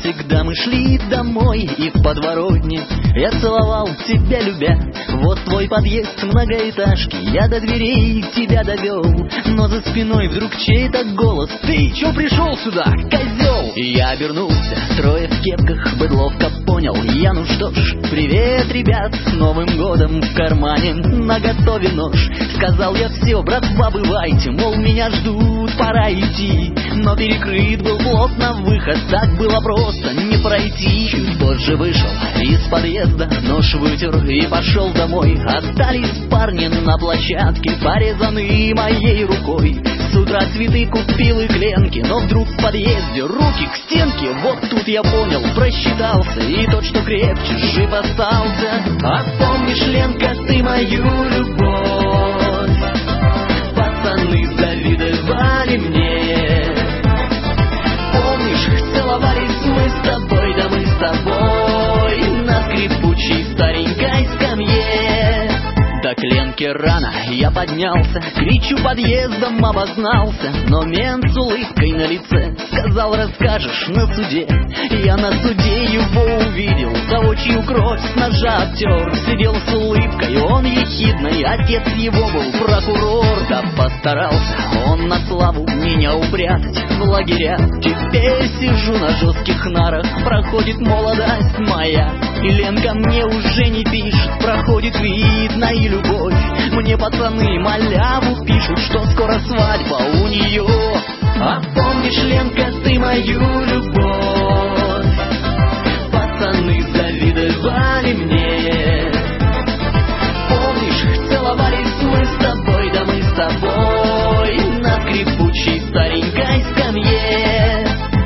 всегда мы шли домой, и в подворотне я целовал тебя, любя. Вот твой подъезд многоэтажки, я до дверей тебя довел, но за спиной вдруг чей-то голос: ты чё пришел сюда, козел? И я обернулся, трое в кепках, быдловка понял я. Ну что ж, привет, ребят, с Новым годом, в кармане наготове нож. Сказал я: все, братва, бывайте, мол, меня ждут, пора идти. Но перекрыт был плотно выход, так было просто не пройти. Чуть позже вышел из подъезда, нож вытер и пошел домой. Остались парни на площадке, порезанные моей рукой. С утра цветы купил и кленки, но вдруг в подъезде руки к стенке. Вот тут я понял, просчитался, и тот, что крепче, жив остался. А помнишь, Ленка, ты мою любовь? Пацаны завидовали мне. Помнишь, целовались мы с тобой, да мы с тобой на скрипучей старенькой скамье. Да к Ленке рано я поднялся, кричу подъездом, обознался. Но мент с улыбкой на лице сказал: расскажешь на суде. Я на суде его увидел, того, чью кровь с ножа обтер. Сидел с улыбкой, он ехидный, отец его был прокурор. Да постарался он на славу меня упрятать в лагеря. Теперь сижу на жестких нарах, проходит молодость моя. И Ленка мне уже не пишет, проходит, видно, и любовь. Мне пацаны маляву пишут, что скоро свадьба у нее. А помнишь, Ленка, ты мою любовь? Пацаны завидовали мне. Помнишь, целовались мы с тобой, да мы с тобой на скрипучей старенькой скамье.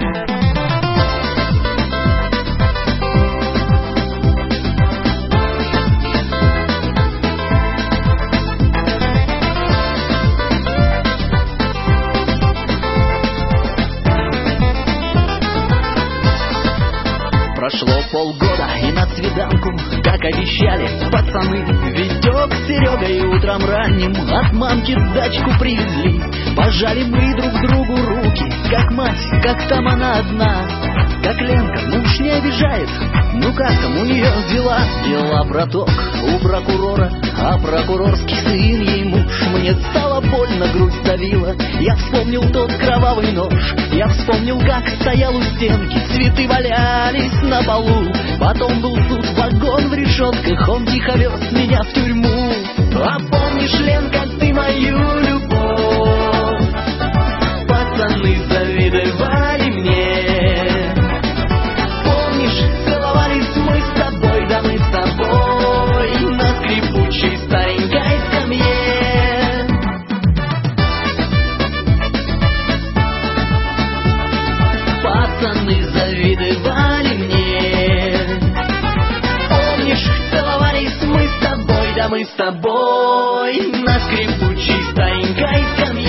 Прошло полгода, и на свиданку, как обещали пацаны, Витек с Серегой утром ранним от мамки дачку привезли. Пожали мы друг другу руки, как мать, как там она одна. Как Ленка, муж не обижает, ну как там у нее дела? Дела, браток, у прокурора, а прокурорский сын ей муж. Мне стало больно, грудь давила, я вспомнил тот кровавый нож. Я вспомнил, как стоял у стенки, цветы валялись на полу. Потом был суд, вагон в решетках, он тихо вез меня в тюрьму. А помнишь, Ленка, ты мою любовь? Пацаны завидовали мне. Помнишь, целовались мы с тобой, да мы с тобой на скрипучей старенькой скамье. Пацаны завидовали мне. Помнишь, целовались мы с тобой, да мы с тобой на скрипучей старенькой скамье.